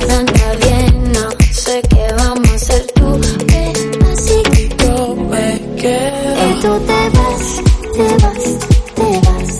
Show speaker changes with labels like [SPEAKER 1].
[SPEAKER 1] a nadie, no sé qué vamos a hacer tú, así que yo me quedo. Y tú te vas, te vas, te vas.